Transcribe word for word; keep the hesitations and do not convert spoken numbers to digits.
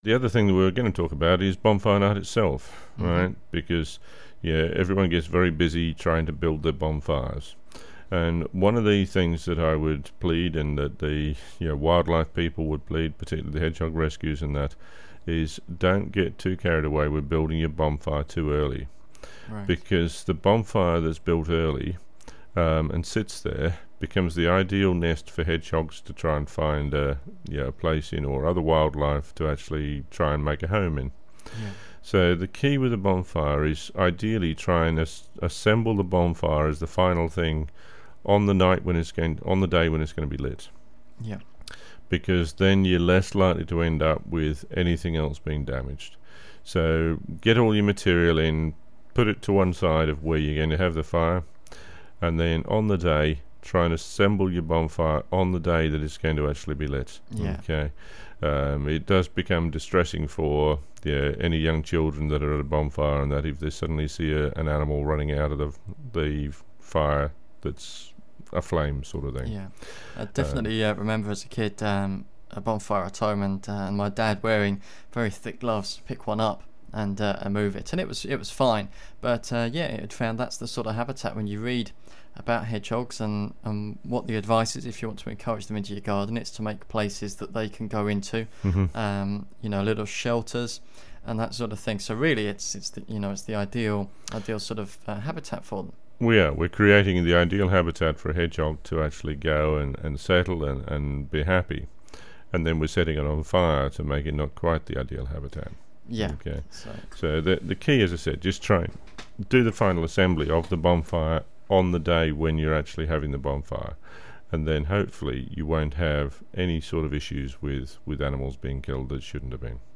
The other thing that we're going to talk about is bonfire night itself, Mhm. right? Because, yeah, everyone gets very busy trying to build their bonfires. And one of the things that I would plead, and that the you know wildlife people would plead, particularly the hedgehog rescues and that, is don't get too carried away with building your bonfire too early. Right. Because the bonfire that's built early um, and sits there becomes the ideal nest for hedgehogs to try and find a, you know, a place in, or other wildlife to actually try and make a home in. Yeah. So the key with the bonfire is ideally try and as- assemble the bonfire as the final thing on the night when it's going, on the day when it's going to be lit, Yeah. because then you're less likely to end up with anything else being damaged. So get all your material in, put it to one side of where you're going to have the fire, and then on the day try and assemble your bonfire on the day that it's going to actually be lit. Yeah. Okay. Um, it does become distressing for yeah, any young children that are at a bonfire, and that if they suddenly see a, an animal running out of the the fire that's aflame, sort of thing. Yeah. I definitely uh, remember as a kid um, a bonfire at home, and uh, and my dad wearing very thick gloves to pick one up and uh, and move it, and it was it was fine. But uh, yeah, it had found that's the sort of habitat when you read about hedgehogs and, and what the advice is if you want to encourage them into your garden. It's to make places that they can go into, Mm-hmm. um, you know, little shelters and that sort of thing. So really, it's it's the, you know it's the ideal ideal sort of uh, habitat for them. We are. We're creating the ideal habitat for a hedgehog to actually go and, and settle and, and be happy. And then we're setting it on fire to make it not quite the ideal habitat. Yeah. Okay. So So the the key, as I said, just try and do the final assembly of the bonfire on the day when you're actually having the bonfire, and then hopefully you won't have any sort of issues with, with animals being killed that shouldn't have been.